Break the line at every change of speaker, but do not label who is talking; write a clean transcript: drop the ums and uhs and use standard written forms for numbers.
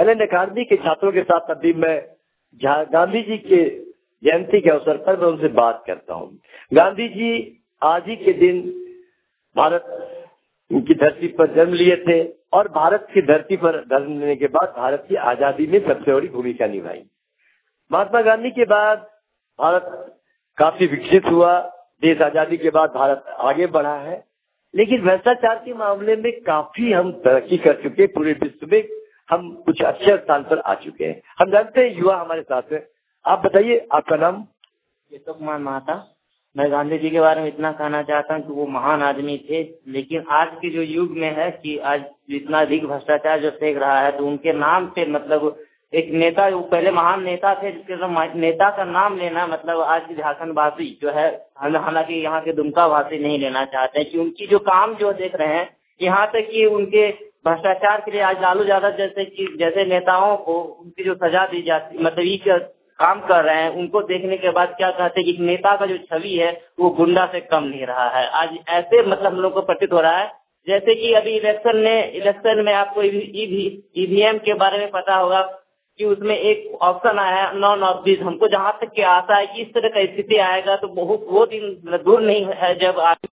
Elon अकादमी के छात्रों के साथ अभी मैं गांधी जी के जयंती के अवसर पर मैं उनसे बात करता हूँ। गांधी जी आज ही के दिन भारत की धरती पर जन्म लिए थे और भारत की धरती पर जन्म लेने के बाद भारत की आजादी में सबसे बड़ी भूमिका निभाई। महात्मा गांधी के बाद भारत काफी विकसित हुआ। देश आजादी के बाद भारत आगे बढ़ा है, लेकिन भ्रष्टाचार के मामले में काफी हम तरक्की कर चुके। पूरे विश्व में हम कुछ अच्छे स्थान पर आ चुके हैं। हम जानते हैं युवा हमारे साथ है। आप बताइए, आपका नाम?
केशव कुमार महाता। मैं गांधी जी के बारे में इतना कहना चाहता हूँ कि वो महान आदमी थे, लेकिन आज के जो युग में है कि आज इतना अधिक भ्रष्टाचार जो देख रहा है, तो उनके नाम पे मतलब एक नेता, वो पहले महान नेता थे, जिसके नेता का नाम लेना मतलब आज की झारखंड वासी जो है, हालांकि यहाँ के दुमका वासी नहीं लेना चाहते हैं कि उनकी जो काम जो देख रहे हैं, यहाँ तक कि उनके भ्रष्टाचार के लिए आज लालू यादव जैसे नेताओं को उनकी जो सजा दी जाती, मतलब ये काम कर रहे हैं, उनको देखने के बाद क्या कहते हैं कि नेता का जो छवि है वो गुंडा से कम नहीं रहा है। आज ऐसे मतलब हम लोग को प्रतीत हो रहा है जैसे कि अभी इलेक्शन में आपको ईवीएम के बारे में पता होगा कि उसमें एक ऑप्शन आया है नॉन ऑब्जेक्ट। हमको जहाँ तक की आशा है कि इस तरह का स्थिति आएगा तो बहुत वो दिन दूर नहीं है जब